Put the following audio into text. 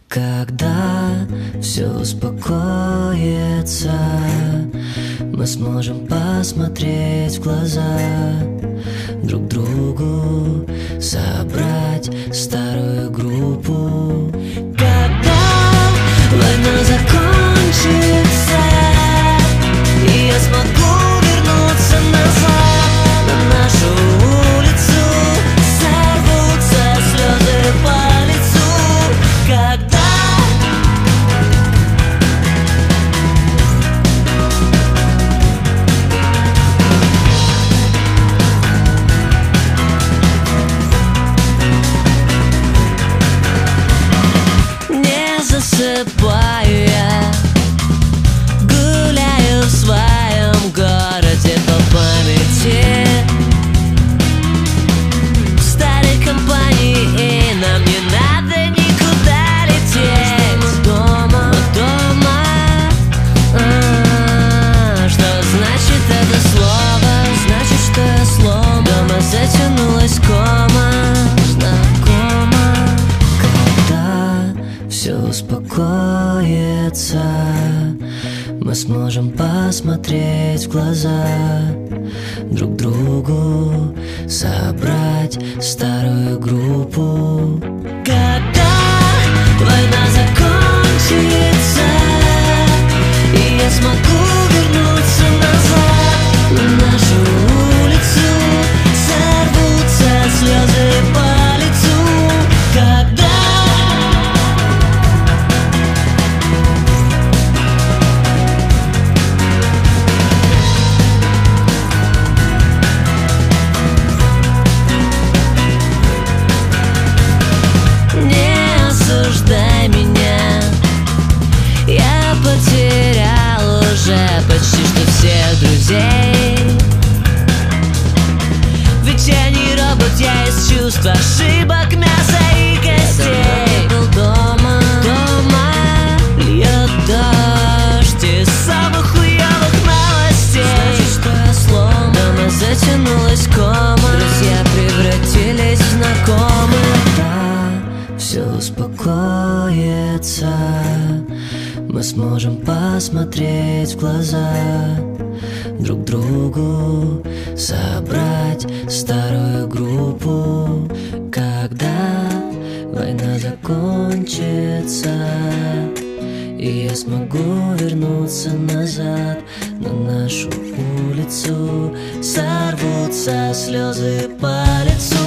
Когда все успокоится, мы сможем посмотреть в глаза друг другу, собрать старую группу. Когда война закончится, и я смогу вернуться назад на нашу улицу, сорвутся слезы по лицу. Когда засыпаю я, гуляю в своем городе по памяти, в старой компании, и нам не надо никуда лететь. Мы дома, что значит это слово? Значит, что я слом. Дома затянулась кома, знакома. Когда все успокоится, мы сможем посмотреть в глаза друг другу, собрать старую группу. Когда война закончится, и я смогу вернуться назад на нашу улицу, сорвутся слезы по лицу. Когда потерял уже почти что всех друзей, ведь я не робот, я из чувств, ошибок, мяса и костей. Был дома, льет дождь из самых хуёвых новостей. Значит, что я слом. Дома затянулась кома, друзья превратились в знакомых. Да, все успокоится, мы сможем посмотреть в глаза друг другу, собрать старую группу. Когда война закончится, и я смогу вернуться назад на нашу улицу, сорвутся слезы по лицу.